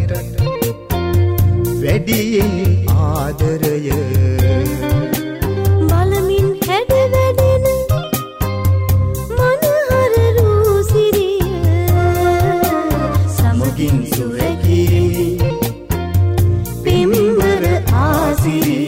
මෙරට වැඩියෙන් ආදරය බලමින් හැඩ වැඩෙන මනහර රූසිරිය සමගින් සුරැකීමි පෙම්වර ආසිරිය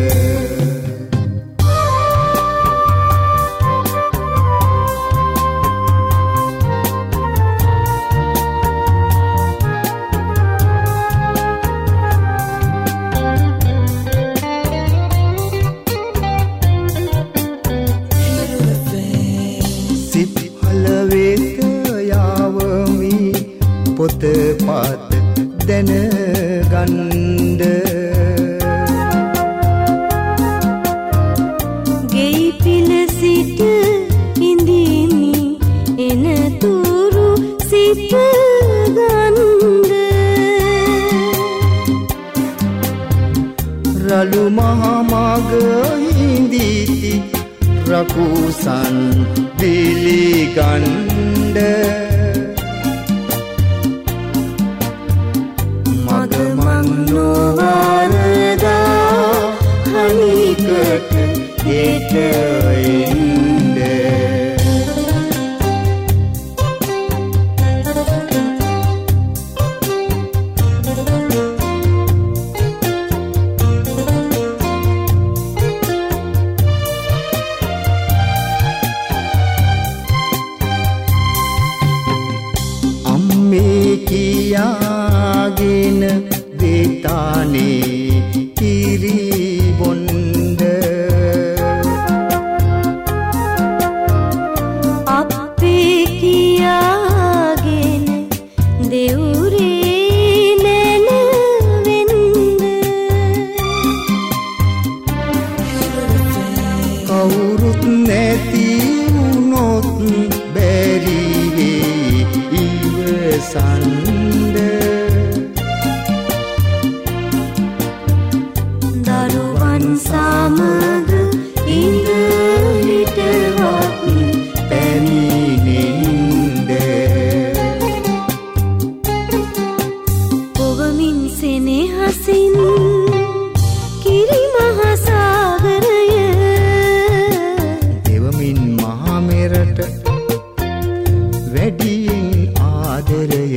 පොත පාත දැනගන්ඩ ගෙයි පිල සිට ඉඳිමි එනතුරු සිට ගන්ඩ රළු මහමග හිඳීති රකුසන් දිලිගන්ඩ මගමන්නෝවාරදා හනිකට ගෙට එන්ඩ අම්මේ කියාගෙන දේතානේ කිරි බොන්ඩ අපේ කියාගෙන දෙවුරේ නැනවෙන්ද කවුරුත් නැති වුණොත් බැරිවේ ඉවසන්ඩ සමග ඉඳ හිටවත් පැමිණෙන්ද පොවමින් සෙනෙහසින් කිරි මහසාගරය දෙවමින් මහා මෙරට වැඩියෙන් ආදරය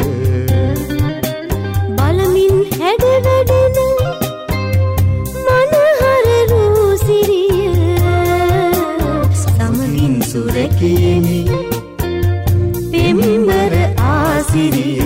බලමින් හැඩ වැඩෙන සුරැකීමි පෙම්වර ආසිරිය